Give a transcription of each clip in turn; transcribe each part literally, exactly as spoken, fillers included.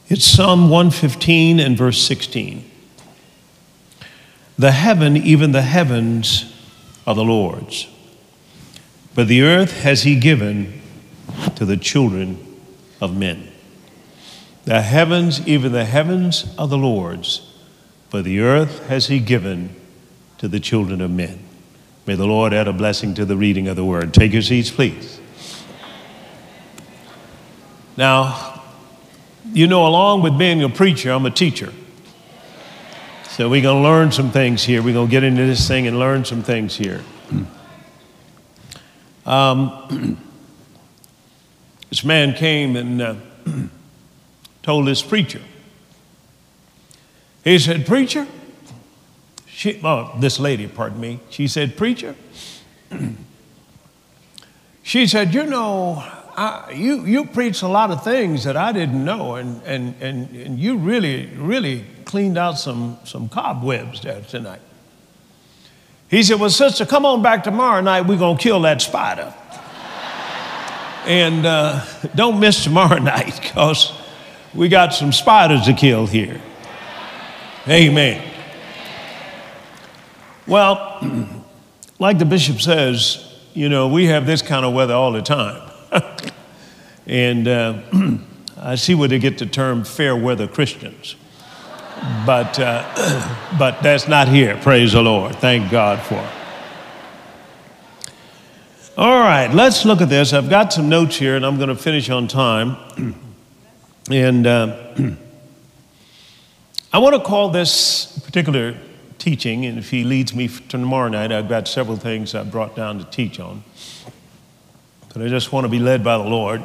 It's Psalm one fifteen and verse sixteen. The heaven, even the heavens, are the Lord's, but the earth has he given to the children of men. The heavens, even the heavens, are the Lord's, but the earth has he given to the children of men. May the Lord add a blessing to the reading of the word. Take your seats, please. Now, you know, along with being a preacher, I'm a teacher. So we're going to learn some things here. We're going to get into this thing and learn some things here. Um, this man came and uh, told this preacher. He said, preacher, she, oh, this lady, pardon me, she said, preacher, she said, you know, I, you, you preach a lot of things that I didn't know, and, and, and, and you really, really cleaned out some, some cobwebs there tonight. He said, well, sister, come on back tomorrow night. We're going to kill that spider. And uh, don't miss tomorrow night, because we got some spiders to kill here. Amen. Well, like the bishop says, you know, we have this kind of weather all the time. And uh, I see where they get the term fair weather Christians. But, uh, but that's not here. Praise the Lord. Thank God for it. All right, let's look at this. I've got some notes here, and I'm going to finish on time. And uh, I want to call this particular teaching, and if he leads me to tomorrow night, I've got several things I've brought down to teach on. But I just want to be led by the Lord.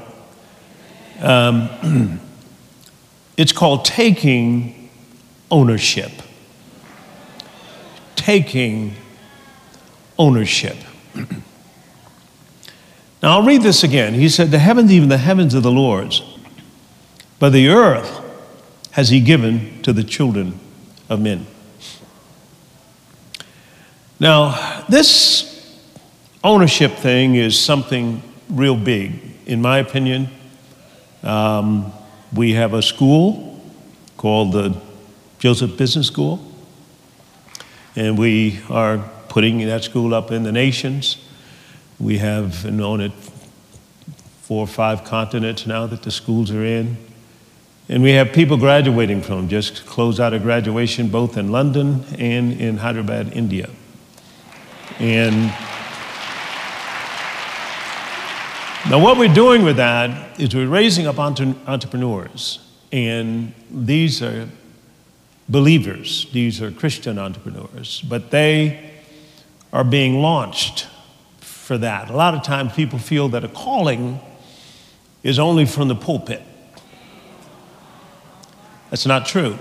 Um, it's called taking ownership. Taking ownership. Now I'll read this again. He said, the heavens, even the heavens are the Lord's, but the earth has he given to the children of men. Now, this ownership thing is something real big, in my opinion. Um, we have a school called the Joseph Business School, and we are putting that school up in the nations. We have known it four or five continents now that the schools are in. And we have people graduating from, just closed out a graduation both in London and in Hyderabad, India. And now what we're doing with that is we're raising up entre- entrepreneurs. And these are believers. These are Christian entrepreneurs. But they are being launched for that. A lot of times people feel that a calling is only from the pulpit. That's not true.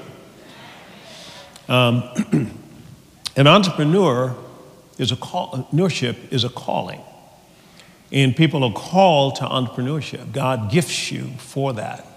Um, an entrepreneur is a call, entrepreneurship is a calling. And people are called to entrepreneurship. God gifts you for that.